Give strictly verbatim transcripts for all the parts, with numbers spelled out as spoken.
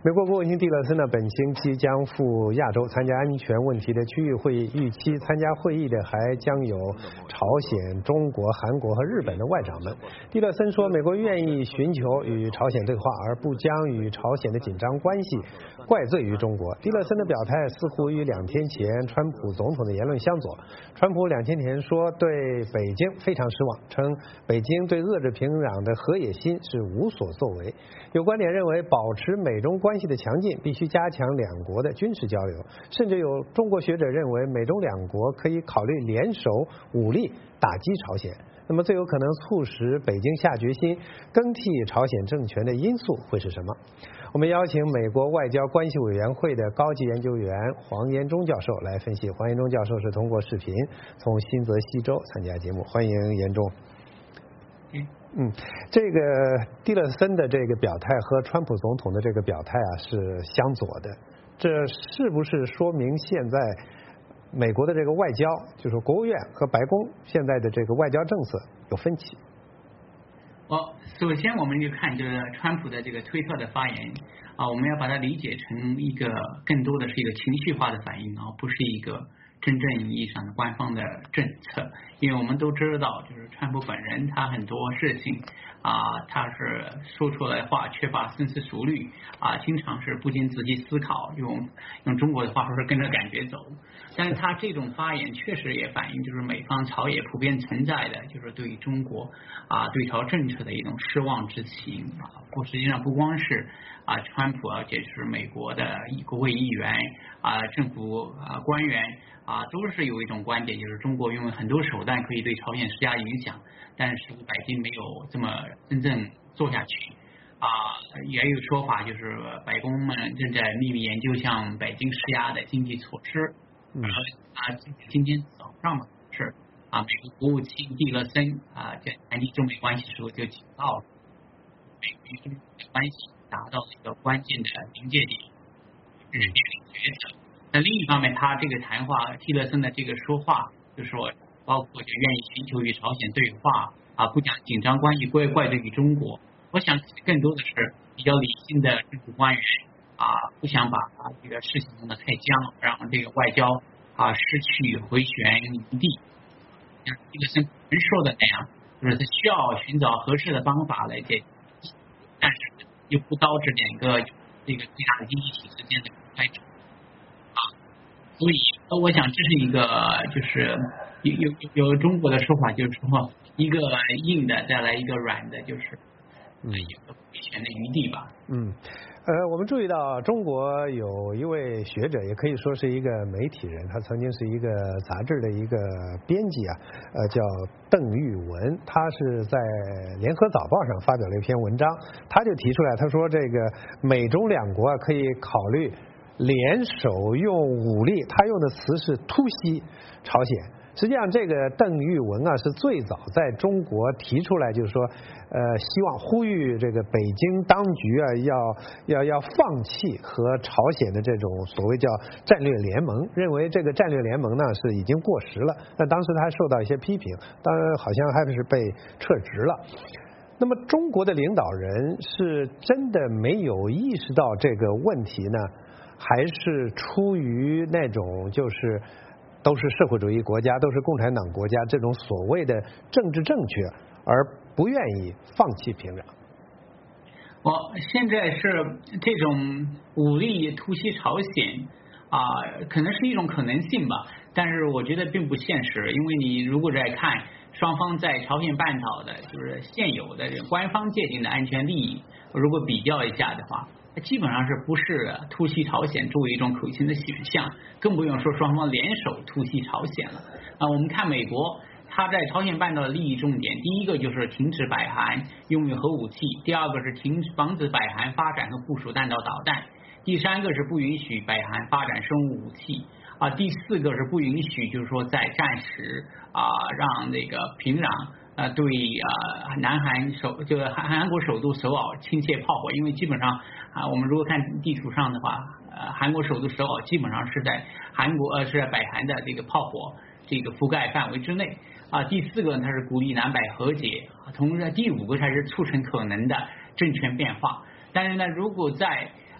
美国国务卿蒂勒森呢，本星期将赴亚洲参加安全问题的区域会议，预期参加会议的还将有朝鲜、中国、韩国和日本的外长们。蒂勒森说，美国愿意寻求与朝鲜对话，而不将与朝鲜的紧张关系怪罪于中国。蒂勒森的表态似乎与两天前川普总统的言论相左。川普两天前说对北京非常失望，称北京对遏制平壤的河野心是无所作为。有观点认为，保持美中关系的强劲必须加强两国的军事交流，甚至有中国学者认为，美中两国可以考虑联手武力打击朝鲜。那么最有可能促使北京下决心更替朝鲜政权的因素会是什么？我们邀请美国外交关系委员会的高级研究员黄延忠教授来分析。黄延忠教授是通过视频从新泽西州参加节目，欢迎延忠。嗯，这个蒂勒森的这个表态和川普总统的这个表态啊是相左的，这是不是说明现在美国的这个外交，就是国务院和白宫现在的这个外交政策有分歧？ 哦，首先我们就看这个川普的这个推特的发言啊，我们要把它理解成一个更多的是一个情绪化的反应啊，不是一个真正意义上的官方的政策。因为我们都知道，就是川普本人他很多事情啊，他是说出来的话缺乏深思熟虑啊，经常是不经仔细思考，用用中国的话说是跟着感觉走。但是他这种发言确实也反映就是美方朝野普遍存在的就是对于中国啊对朝政策的一种失望之情啊。不，实际上不光是啊川普，而且是美国的国会议员啊政府啊官员啊都是有一种观点，就是中国用很多手段可以对朝鲜施加影响，但是北京没有这么真正做下去啊。也有说法就是白宫们正在秘密研究向北京施压的经济措施。 嗯啊，今天早上嘛是啊，美国国务卿蒂勒森啊在谈及中美关系的时候就警告了，美国与中美关系达到了一个关键的临界点，这是面临抉择。那另一方面，他这个谈话，蒂勒森的这个说话，就是说包括就愿意寻求与朝鲜对话啊，不将紧张关系怪怪罪于中国。我想更多的是比较理性的政府官员啊，不想把这个事情弄得太僵，让这个外交啊失去回旋余地。像蒂勒森人说的那样，就是他需要寻找合适的方法来解决，但是又不导致两个这个最大的经济体之间的开战啊。所以我想这是一个就是有有有中国的说法，就是说一个硬的再来一个软的，就是有个回旋的余地吧。 嗯。呃，我们注意到中国有一位学者，也可以说是一个媒体人，他曾经是一个杂志的一个编辑啊，呃，叫邓玉文，他是在联合早报上发表了一篇文章，他就提出来，他说这个美中两国啊可以考虑联手用武力，他用的词是突袭朝鲜。实际上，这个邓玉文啊是最早在中国提出来，就是说，呃，希望呼吁这个北京当局啊，要要要放弃和朝鲜的这种所谓叫战略联盟，认为这个战略联盟呢是已经过时了。那当时他还受到一些批评，当然好像还是被撤职了。那么，中国的领导人是真的没有意识到这个问题呢，还是出于那种就是都是社会主义国家，都是共产党国家这种所谓的政治正确，而不愿意放弃平壤？ 我现在是这种武力突袭朝鲜啊、呃，可能是一种可能性吧，但是我觉得并不现实，因为你如果在看双方在朝鲜半岛的，就是现有的官方界定的安全利益，如果比较一下的话，基本上是不是突袭朝鲜作为一种可行的选项，更不用说双方联手突袭朝鲜了。啊，我们看美国，它在朝鲜半岛的利益重点，第一个就是停止北韩拥有核武器，第二个是停止防止北韩发展和部署弹道导弹，第三个是不允许北韩发展生物武器啊，第四个是不允许就是说在战时啊让那个平壤呃，对呃南韩首就是韩韩国首都首尔倾泻炮火，因为基本上啊，我们如果看地图上的话，呃，韩国首都首尔基本上是在韩国呃是在北韩的这个炮火这个覆盖范围之内啊。第四个呢，它是鼓励南北和解，同时第五个才是促成可能的政权变化。但是呢，如果在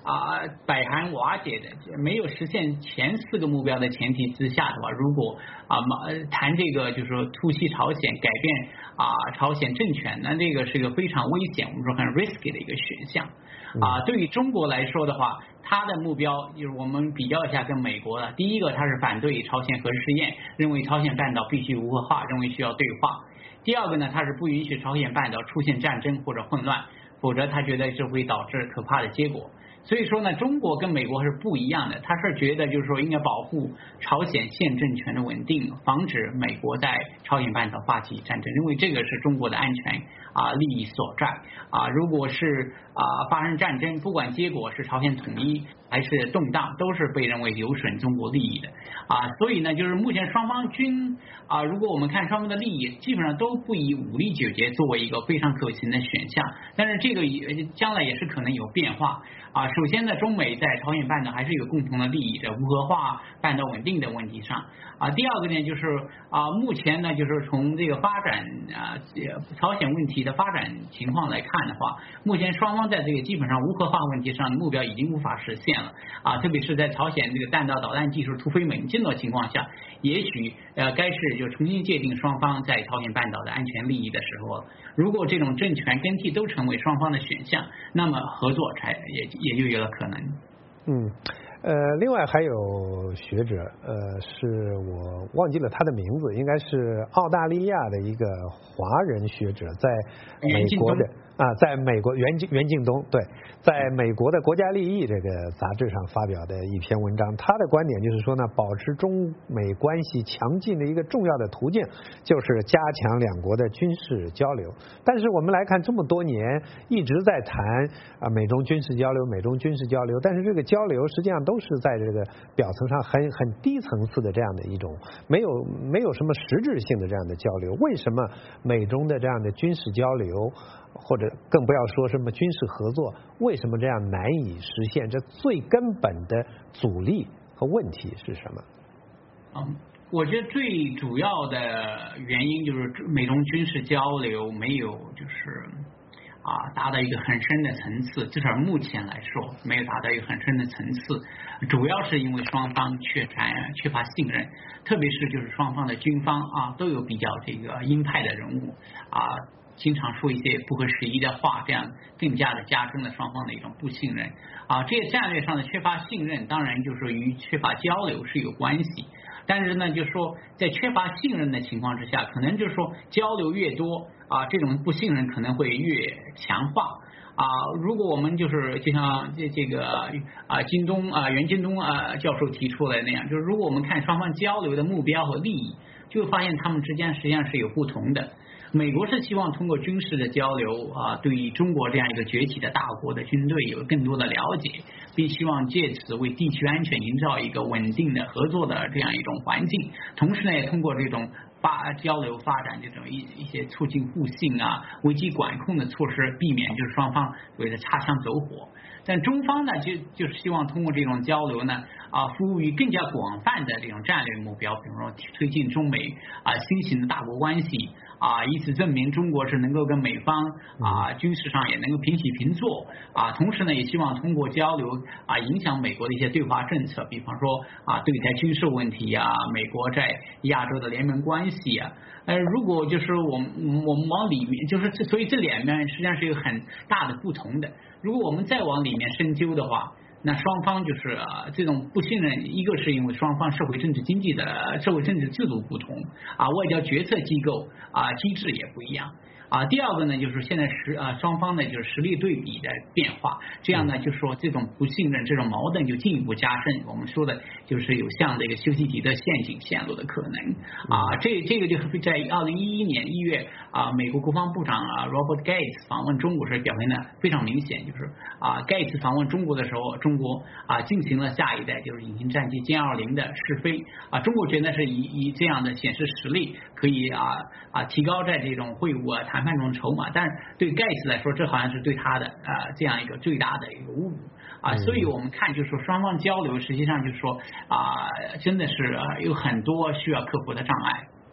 啊百寒瓦解的，没有实现前四个目标的前提之下的话，如果啊谈这个就是说突袭朝鲜改变啊朝鲜政权，那这个是个非常危险，我们说很 risky 的一个选项。啊，对于中国来说的话，它的目标就是我们比较一下跟美国的，第一个它是反对朝鲜核试验，认为朝鲜半岛必须无核化，认为需要对话。第二个呢，它是不允许朝鲜半岛出现战争或者混乱，否则他觉得这会导致可怕的结果。所以说呢，中国跟美国是不一样的，他是觉得就是说应该保护朝鲜现政权的稳定，防止美国在朝鲜半岛发起战争，因为这个是中国的安全啊利益所在啊。如果是啊发生战争，不管结果是朝鲜统一还是动荡，都是被认为有损中国利益的啊。所以呢，就是目前双方均啊，如果我们看双方的利益，基本上都不以武力解决作为一个非常可行的选项，但是这个也将来也是可能有变化啊。首先呢，中美在朝鲜半岛还是有共同的利益，在无核化、半岛稳定的问题上啊。第二个呢，就是啊，目前呢，就是从这个发展啊，朝鲜问题的发展情况来看的话，目前双方在这个基本上无核化问题上的目标已经无法实现了啊，特别是在朝鲜这个弹道导弹技术突飞猛进的情况下，也许呃该是就重新界定双方在朝鲜半岛的安全利益的时候了。如果这种政权更替都成为双方的选项，那么合作才也也就有了可能。 嗯，呃，另外还有学者，呃，是我忘记了他的名字，应该是澳大利亚的一个华人学者，在美国的啊，在美国袁敬袁敬东对，在美国的国家利益这个杂志上发表的一篇文章，他的观点就是说呢，保持中美关系强劲的一个重要的途径就是加强两国的军事交流。但是我们来看，这么多年一直在谈啊美中军事交流，美中军事交流，但是这个交流实际上都是在这个表层上很很低层次的这样的一种，没有没有什么实质性的这样的交流。为什么美中的这样的军事交流，或者更不要说什么军事合作，为什么这样难以实现？这最根本的阻力和问题是什么？ 嗯，我觉得最主要的原因就是美中军事交流没有就是啊达到一个很深的层次，至少目前来说没有达到一个很深的层次，主要是因为双方缺乏缺乏信任，特别是就是双方的军方啊都有比较这个鹰派的人物啊。经常说一些不合时宜的话，这样更加的加深了双方的一种不信任啊。这些战略上的缺乏信任，当然就是与缺乏交流是有关系。但是呢，就是说在缺乏信任的情况之下，可能就是说交流越多啊，这种不信任可能会越强化啊。如果我们就是就像这这个啊京东啊袁京东啊教授提出来那样，就是如果我们看双方交流的目标和利益，就会发现他们之间实际上是有不同的。美国是希望通过军事的交流啊，对中国这样一个崛起的大国的军队有更多的了解，并希望借此为地区安全营造一个稳定的合作的这样一种环境。同时呢，也通过这种发交流发展这种一一些促进互信啊、危机管控的措施，避免就是双方为了擦枪走火。但中方呢，就就是希望通过这种交流呢，啊，服务于更加广泛的这种战略目标，比如说推进中美啊新型的大国关系啊，以此证明中国是能够跟美方啊军事上也能够平起平坐啊。同时呢，也希望通过交流啊影响美国的一些对华政策，比方说啊对台军事问题啊，美国在亚洲的联盟关系啊。呃，如果就是我们我们往里面，就是所以这两面实际上是有很大的不同的。如果我们再往里面深究的话，那双方就是啊这种不信任，一个是因为双方社会政治经济的社会政治制度不同啊，外交决策机构啊机制也不一样。啊，第二个呢，就是现在实啊双方呢就是实力对比的变化，这样呢就说这种不信任、这种矛盾就进一步加深。我们说的就是有像这个修昔底德陷阱陷入的可能啊。这这个就是在二零一一年一月啊，美国国防部长啊 Robert Gates 访问中国时表现的非常明显，就是啊 Gates 访问中国的时候，中国啊进行了下一代就是隐形战机歼二零的试飞啊，中国觉得是以以这样的显示实力可以啊啊提高在这种会晤啊谈判中的筹码，但是对盖茨来说，这好像是对他的啊、呃、这样一个最大的一个侮辱啊，所以我们看就是说双方交流实际上就是说啊、呃、真的是、呃、有很多需要克服的障碍。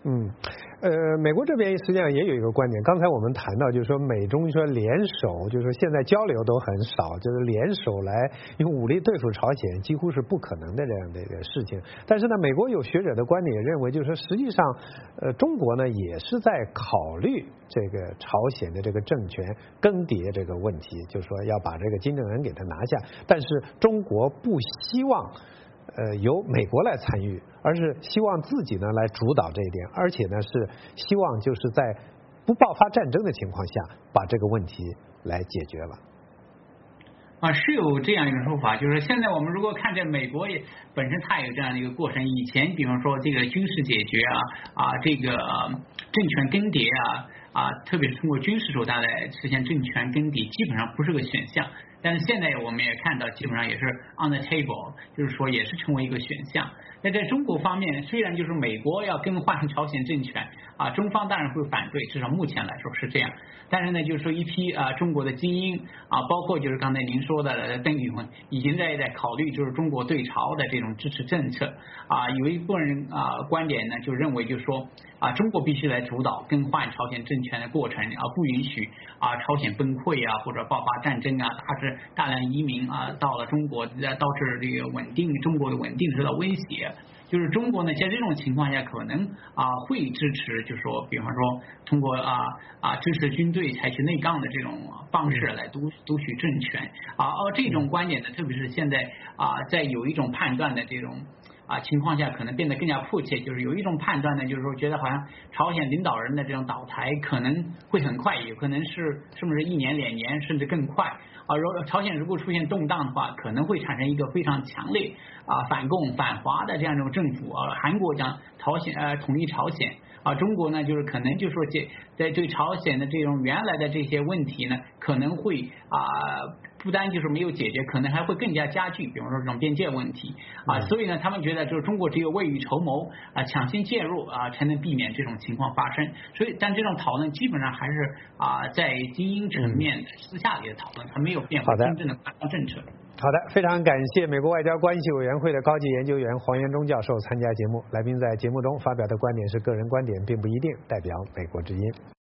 嗯，呃，美国这边实际上也有一个观点，刚才我们谈到，就是说美中说联手，就是说现在交流都很少，就是联手来用武力对付朝鲜，几乎是不可能的这样的一个事情。但是呢，美国有学者的观点也认为，就是说实际上，呃，中国呢也是在考虑这个朝鲜的这个政权更迭这个问题，就是说要把这个金正恩给他拿下，但是中国不希望。呃，由美国来参与，而是希望自己呢来主导这一点，而且呢是希望就是在不爆发战争的情况下，把这个问题来解决了。 啊，是有这样一种说法，就是现在我们如果看这美国也本身它有这样的一个过程，以前比方说这个军事解决啊啊这个政权更迭啊啊，特别是通过军事手段来实现政权更迭，基本上不是个选项。但是现在我们也看到，基本上也是 on the table， 就是说也是成为一个选项。那在中国方面，虽然就是美国要更换朝鲜政权啊，中方当然会反对，至少目前来说是这样。但是呢，就是说一批啊中国的精英啊，包括就是刚才您说的邓宇文，已经在在考虑就是中国对朝的这种支持政策啊。有一部分人啊观点呢，就认为就是说啊，中国必须来主导更换朝鲜政权的过程啊，不允许啊朝鲜崩溃啊或者爆发战争啊，导致大量移民啊到了中国，导致这个稳定中国的稳定受到威胁。就是中国呢，在这种情况下，可能啊会支持，就是说，比方说通过啊啊支持军队采取内杠的这种方式来夺夺取政权啊。而这种观点呢，特别是现在啊，在有一种判断的这种啊情况下，可能变得更加迫切。就是有一种判断呢，就是说觉得好像朝鲜领导人的这种倒台可能会很快，有可能是是不是一年两年甚至更快。啊，如朝鲜如果出现动荡的话，可能会产生一个非常强烈啊反共反华的这样一种政府啊。韩国讲朝鲜呃统一朝鲜啊，中国呢就是可能就说这在对朝鲜的这种原来的这些问题呢，可能会啊不单就是没有解决，可能还会更加加剧，比方说这种边界问题啊。所以呢，他们觉得就是中国只有未雨绸缪啊，抢先介入啊，才能避免这种情况发生。所以，但这种讨论基本上还是啊在精英层面私下里的讨论，它没有变化真正的官方政策。 好的，非常感谢美国外交关系委员会的高级研究员黄元忠教授参加节目。来宾在节目中发表的观点是个人观点，并不一定代表美国之音。